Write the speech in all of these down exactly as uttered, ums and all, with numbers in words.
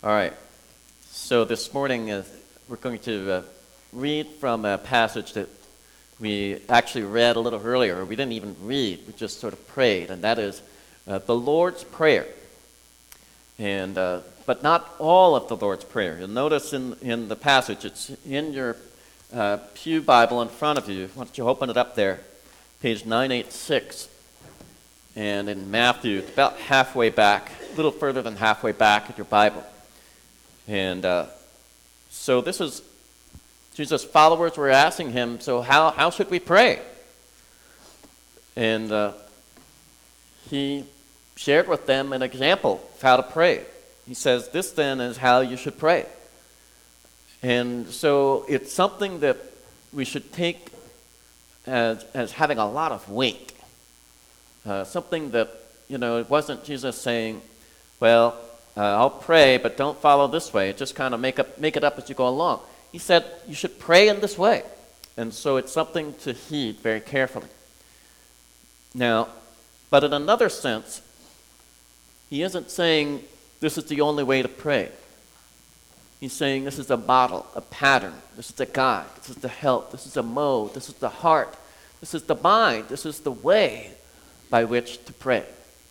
All right. So this morning uh, we're going to uh, read from a passage that we actually read a little earlier. We didn't even read, we just sort of prayed, and that is uh, the Lord's Prayer. And uh, but not all of the Lord's Prayer. You'll notice in, in the passage, it's in your uh, pew Bible in front of you. Why don't you open it up there, page nine eighty-six. And in Matthew, it's about halfway back, a little further than halfway back in your Bible. And uh, so this is, Jesus' followers were asking him, so how, how should we pray? And uh, he shared with them an example of how to pray. He says, this then is how you should pray. And so it's something that we should take as, as having a lot of weight. Uh, something that, you know, it wasn't Jesus saying, well, uh, I'll pray, but don't follow this way. Just kind of make up, make it up as you go along. He said you should pray in this way. And so it's something to heed very carefully. Now, but in another sense, he isn't saying this is the only way to pray. He's saying this is a model, a pattern. This is a guide. This is the help. This is a mode. This is the heart. This is the mind. This is the way by which to pray.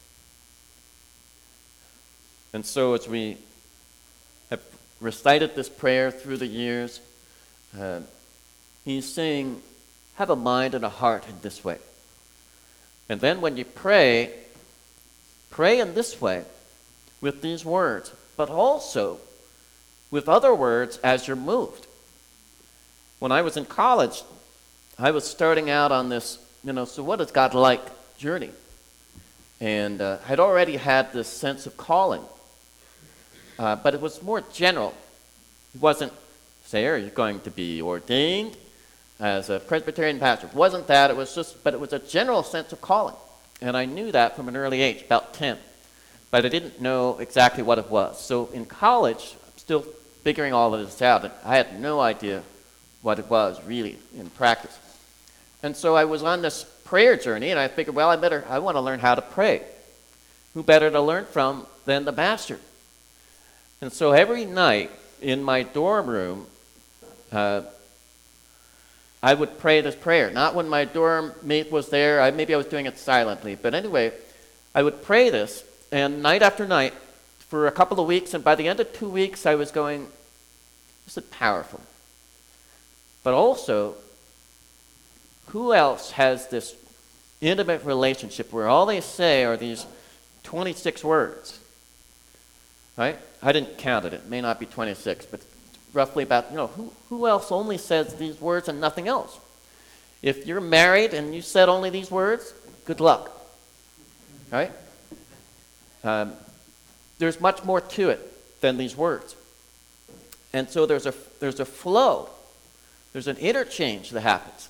And so as we have recited this prayer through the years, uh, he's saying, have a mind and a heart in this way. And then when you pray, pray in this way with these words, but also with other words as you're moved. When I was in college, I was starting out on this, you know, so what is God like journey? And uh, I'd already had this sense of calling. Uh, but it was more general. It wasn't, say, are you going to be ordained as a Presbyterian pastor? It wasn't that. It was just, but it was a general sense of calling. And I knew that from an early age, about ten. But I didn't know exactly what it was. So in college, I'm still figuring all of this out. I had no idea what it was really in practice. And so I was on this prayer journey, and I figured, well, I better, I want to learn how to pray. Who better to learn from than the pastor? And so every night in my dorm room, uh, I would pray this prayer. Not when my dorm mate was there. I, maybe I was doing it silently. But anyway, I would pray this, and night after night for a couple of weeks, and by the end of two weeks, I was going, this is powerful. But also, who else has this intimate relationship where all they say are these twenty-six words? Right? I didn't count it. It may not be twenty-six, but roughly about, you know, who, who else only says these words and nothing else? If you're married and you said only these words, good luck. Right? Um, there's much more to it than these words. And so there's a, there's a flow. There's an interchange that happens.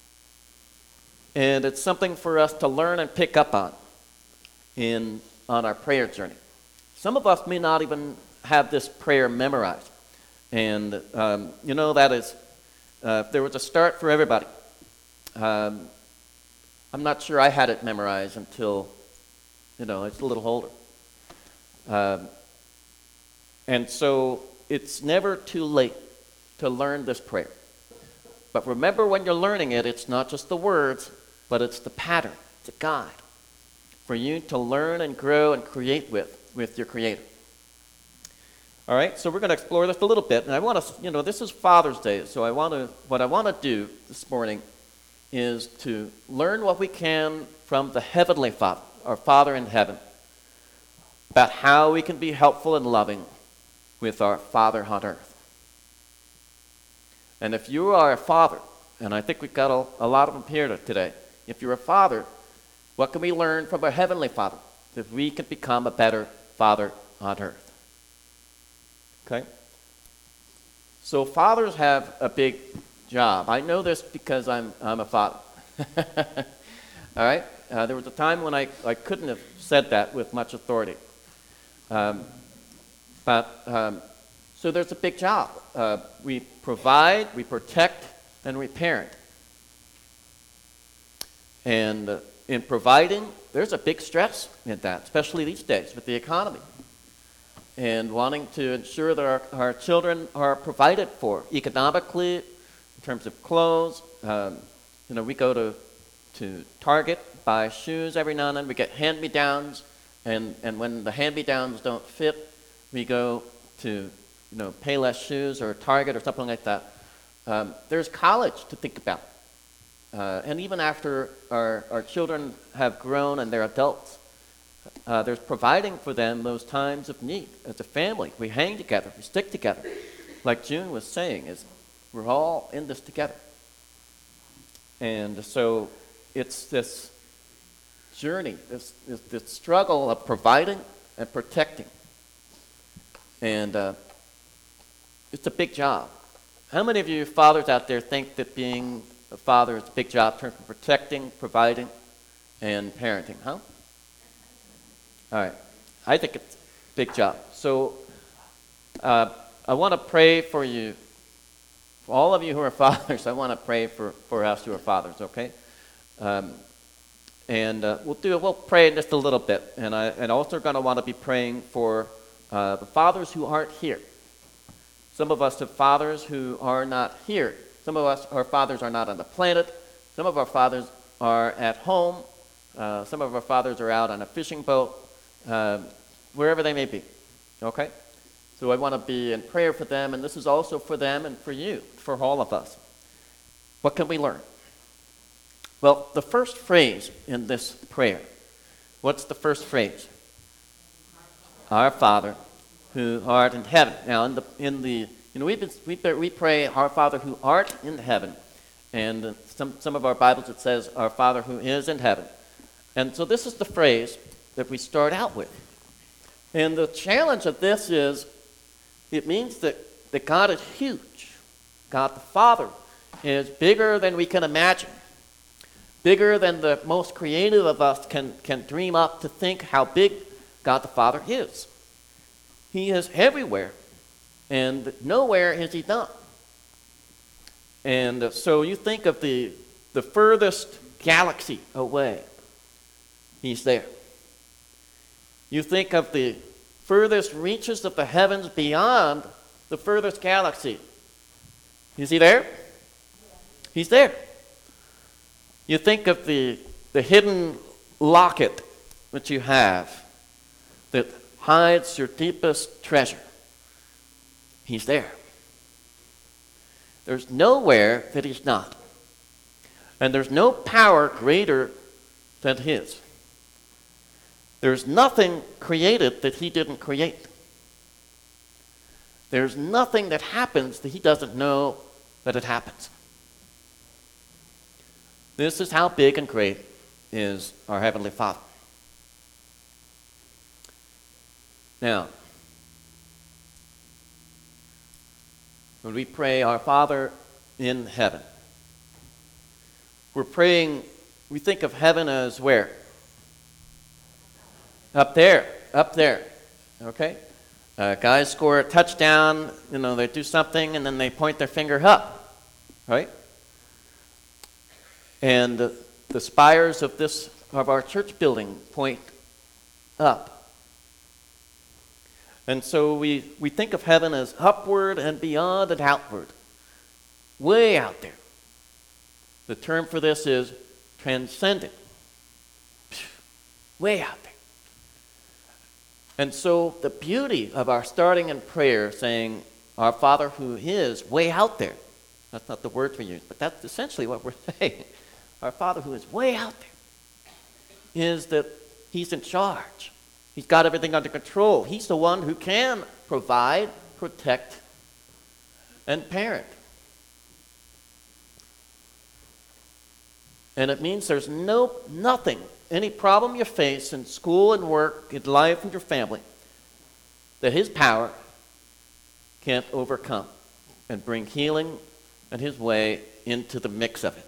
And it's something for us to learn and pick up on in on our prayer journey. Some of us may not even have this prayer memorized. And, um, you know, that is, uh, if there was a start for everybody. Um, I'm not sure I had it memorized until, you know, it's a little older. Um, and so it's never too late to learn this prayer. But remember, when you're learning it, it's not just the words, but it's the pattern, it's a guide for you to learn and grow and create with, with your Creator. All right, so we're going to explore this a little bit, and I want to, you know, this is Father's Day, so I want to, what I want to do this morning is to learn what we can from the Heavenly Father, our Father in heaven, about how we can be helpful and loving with our Father on earth. And if you are a father, and I think we've got a, a lot of them here today, if you're a father, what can we learn from our Heavenly Father that we can become a better father on earth? Okay? So fathers have a big job. I know this because I'm, I'm a father. All right? Uh, there was a time when I, I couldn't have said that with much authority. Um, but, um, so there's a big job. Uh, we provide, we protect, and we parent. And uh, in providing, there's a big stress in that, especially these days with the economy. and wanting to ensure that our, our children are provided for economically, in terms of clothes. Um, you know, we go to, to Target, buy shoes every now and then. We get hand-me-downs, and, and when the hand-me-downs don't fit, we go to, you know, Payless Shoes or Target or something like that. Um, there's college to think about. Uh, and even after our, our children have grown and they're adults, uh, there's providing for them those times of need. As a family, we hang together, we stick together. Like June was saying, is we're all in this together. And so it's this journey, this, this, this struggle of providing and protecting. And uh, it's a big job. How many of you fathers out there think that being a father is a big job in terms of protecting, providing, and parenting, huh? All right. I think it's a big job. So uh, I want to pray for you. For all of you who are fathers, I want to pray for, for us who are fathers, okay? Um, and uh, we'll do we'll pray in just a little bit. And I and also going to want to be praying for uh, the fathers who aren't here. Some of us have fathers who are not here. Some of us, our fathers are not on the planet. Some of our fathers are at home. Uh, some of our fathers are out on a fishing boat, uh, wherever they may be. Okay? So I want to be in prayer for them, and this is also for them and for you, for all of us. What can we learn? Well, the first phrase in this prayer, what's the first phrase? Our Father, who art in heaven. Now, in the in the you know, we've been, we, we pray, Our Father who art in heaven. And some, some of our Bibles, it says, Our Father who is in heaven. And so this is the phrase that we start out with. And the challenge of this is, it means that, that God is huge. God the Father is bigger than we can imagine. Bigger than the most creative of us can, can dream up to think how big God the Father is. He is everywhere. And nowhere is he not. And so you think of the, the furthest galaxy away. He's there. You think of the furthest reaches of the heavens beyond the furthest galaxy. Is he there? He's there. You think of the, the hidden locket that you have that hides your deepest treasure. He's there. There's nowhere that he's not. And there's no power greater than his. There's nothing created that he didn't create. There's nothing that happens that he doesn't know that it happens. This is how big and great is our Heavenly Father. Now, when we pray, Our Father in heaven, we're praying, we think of heaven as where? Up there, up there, okay? Uh, guys score a touchdown, you know, they do something, and then they point their finger up, right? And the, the spires of this, of our church building point up. And so we, we think of heaven as upward and beyond and outward, way out there. The term for this is transcendent, way out there. And so the beauty of our starting in prayer, saying, Our Father who is way out there, that's not the word we use, but that's essentially what we're saying. Our Father who is way out there, is that he's in charge. He's got everything under control. He's the one who can provide, protect, and parent. And it means there's no nothing, any problem you face in school and work, in life and your family, that his power can't overcome and bring healing and his way into the mix of it.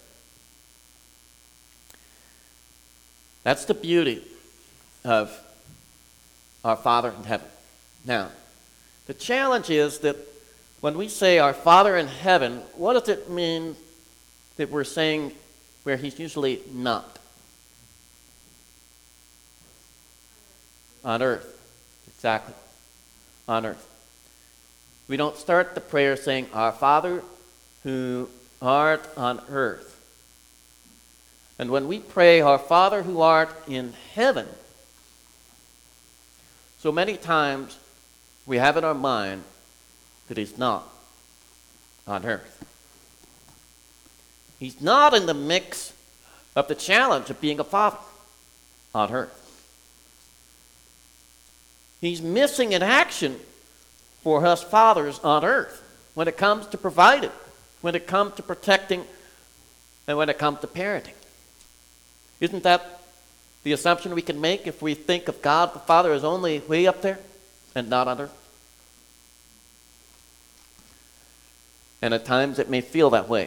That's the beauty of our Father in heaven. Now, the challenge is that when we say Our Father in heaven, what does it mean that we're saying where he's usually not? On earth, exactly. on earth. We don't start the prayer saying, Our Father who art on earth. And when we pray, Our Father who art in heaven, so many times we have in our mind that He's not on earth. He's not in the mix of the challenge of being a father on earth. He's missing in action for us fathers on earth when it comes to providing, when it comes to protecting, and when it comes to parenting. Isn't that the assumption we can make if we think of God the Father as only way up there and not on earth? And at times it may feel that way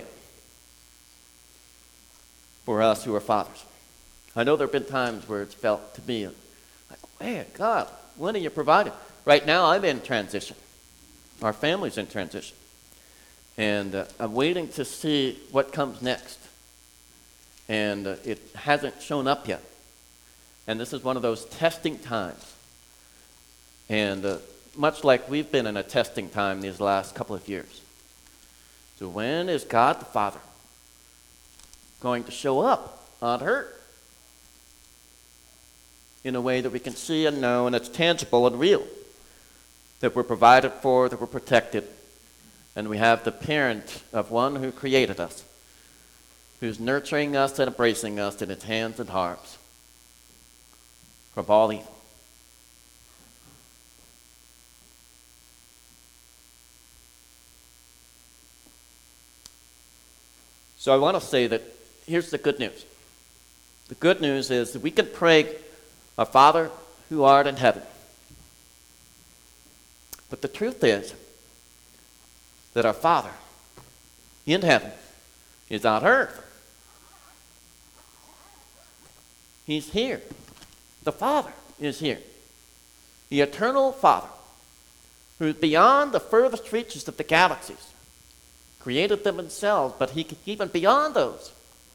for us who are fathers. I know there have been times where it's felt to me like, man, God, when are you providing? Right now I'm in transition. Our family's in transition. And uh, I'm waiting to see what comes next. And uh, it hasn't shown up yet. And this is one of those testing times. And uh, much like we've been in a testing time these last couple of years. So when is God the Father going to show up on earth in a way that we can see and know and it's tangible and real? That we're provided for, that we're protected, and we have the parent of one who created us, who's nurturing us and embracing us in His hands and arms from all evil. So I want to say that here's the good news. The good news is that we can pray, Our Father who art in heaven. But the truth is that our Father in heaven is on earth. He's here. The Father is here. The eternal Father, who's beyond the furthest reaches of the galaxies, created them himself, but He even beyond those.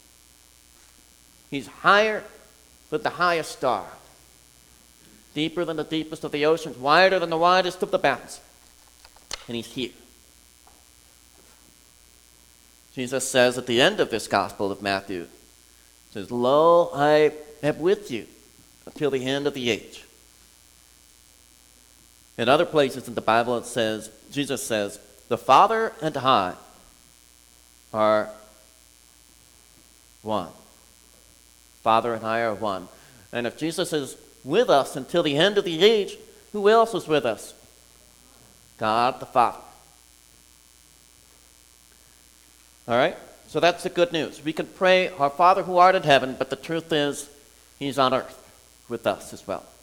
He's higher than the highest star, deeper than the deepest of the oceans, wider than the widest of the mountains. And He's here. Jesus says at the end of this Gospel of Matthew, He says, Lo, I am with you until the end of the age. In other places in the Bible it says, Jesus says, the Father and I are one. Father and I are one. And if Jesus is with us until the end of the age, who else is with us? God the Father. All right? So that's the good news. We can pray, Our Father who art in heaven, but the truth is, He's on earth with us as well.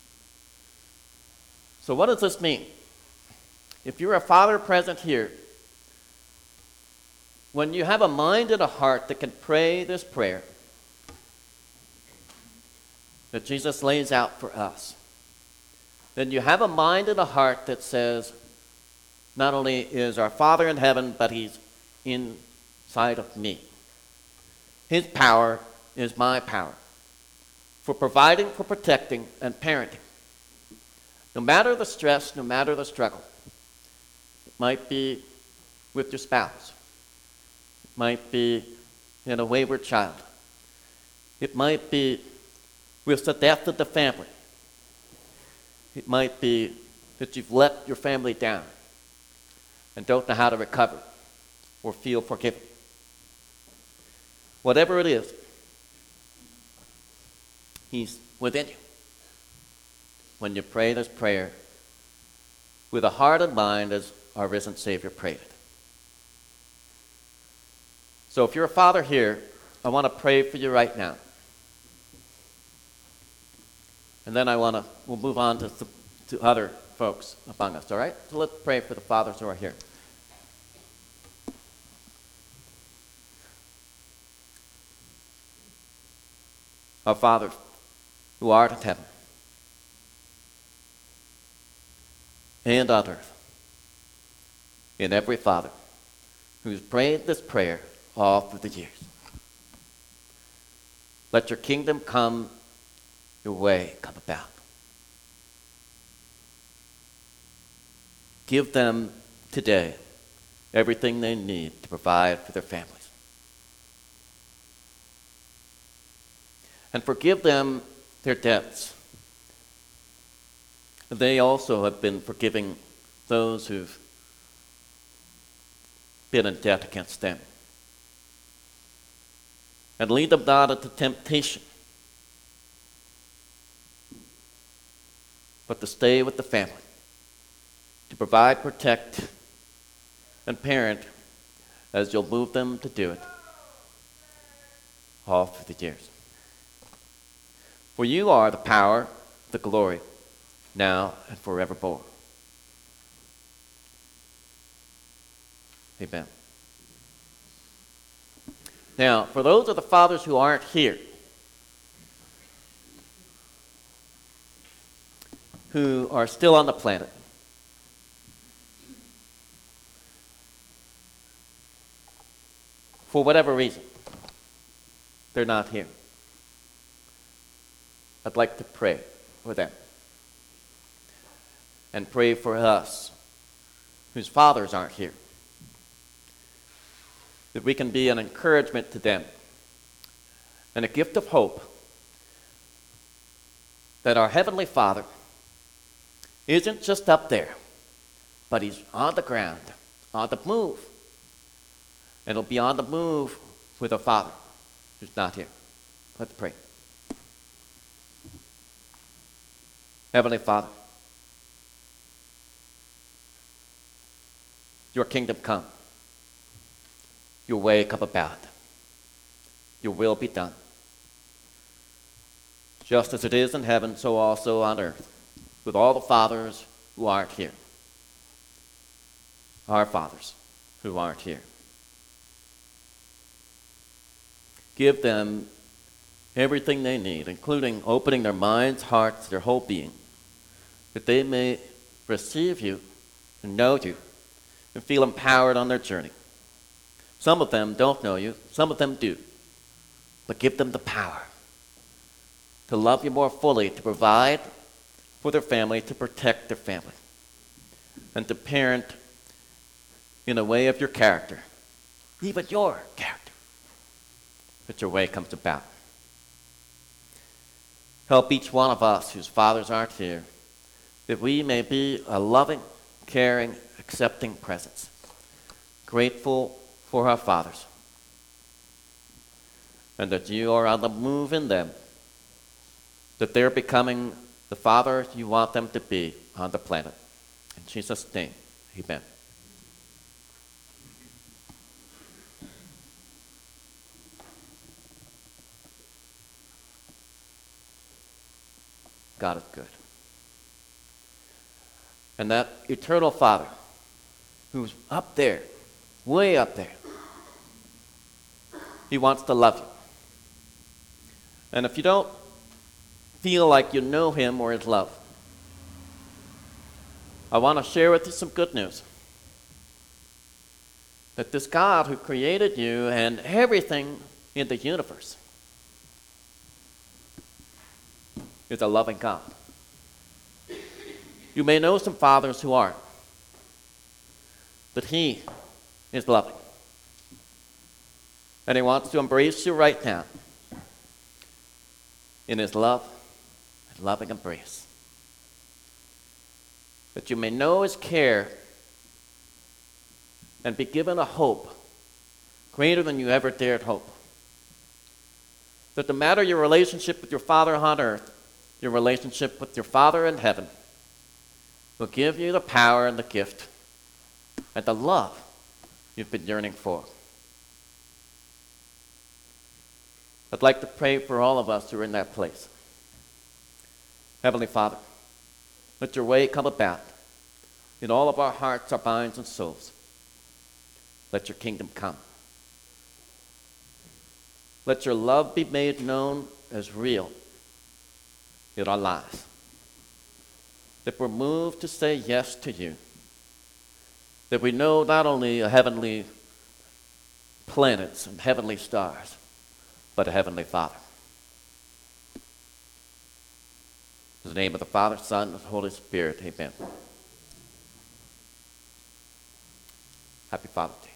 So what does this mean? If you're a father present here, when you have a mind and a heart that can pray this prayer that Jesus lays out for us, then you have a mind and a heart that says, not only is our Father in heaven, but He's inside of me. His power is my power for providing, for protecting, and parenting. No matter the stress, no matter the struggle. It might be with your spouse. It might be in a wayward child. It might be with the death of the family. It might be that you've let your family down and don't know how to recover or feel forgiven. Whatever it is, He's within you. When you pray this prayer with a heart and mind as our risen Savior prayed it. So if you're a father here, I want to pray for you right now. And then I want to, we'll move on to, to other folks among us, all right? So let's pray for the fathers who are here. Our Father, who art in heaven and on earth, in every father who's prayed this prayer all through the years. Let your kingdom come, your way come about. Give them today everything they need to provide for their families. And forgive them their debts. They also have been forgiving those who've been in debt against them. And lead them not into temptation, but to stay with the family, to provide, protect, and parent as you'll move them to do it all through the years. For you are the power, the glory, now and forevermore. Amen. Now, for those of the fathers who aren't here, who are still on the planet, for whatever reason, they're not here. I'd like to pray for them and pray for us whose fathers aren't here, that we can be an encouragement to them and a gift of hope that our Heavenly Father isn't just up there, but He's on the ground, on the move. And He'll be on the move with a Father who's not here. Let's pray. Heavenly Father, your kingdom come. Your way come about. Your will be done. Just as it is in heaven, so also on earth, with all the fathers who aren't here. Our fathers who aren't here. Give them everything they need, including opening their minds, hearts, their whole being, that they may receive you and know you and feel empowered on their journey. Some of them don't know you, some of them do, but give them the power to love you more fully, to provide for their family, to protect their family, and to parent in a way of your character, even your character, that your way comes about. Help each one of us whose fathers aren't here, that we may be a loving, caring, accepting presence, grateful for our fathers, and that you are on the move in them, that they're becoming the father you want them to be on the planet. In Jesus' name, amen. God is good. And that eternal Father who's up there, way up there, He wants to love you. And if you don't feel like you know Him or His love, I want to share with you some good news. That this God who created you and everything in the universe is a loving God. You may know some fathers who aren't, but He is loving. And He wants to embrace you right now in His love and loving embrace. That you may know His care and be given a hope greater than you ever dared hope. That no matter your relationship with your Father on earth, your relationship with your Father in heaven will give you the power and the gift and the love you've been yearning for. I'd like to pray for all of us who are in that place. Heavenly Father, let your way come about in all of our hearts, our minds, and souls. Let your kingdom come. Let your love be made known as real in our lives. That we're moved to say yes to you. That we know not only a heavenly planets and heavenly stars, but a heavenly Father. In the name of the Father, Son, and Holy Spirit, amen. Happy Father's Day.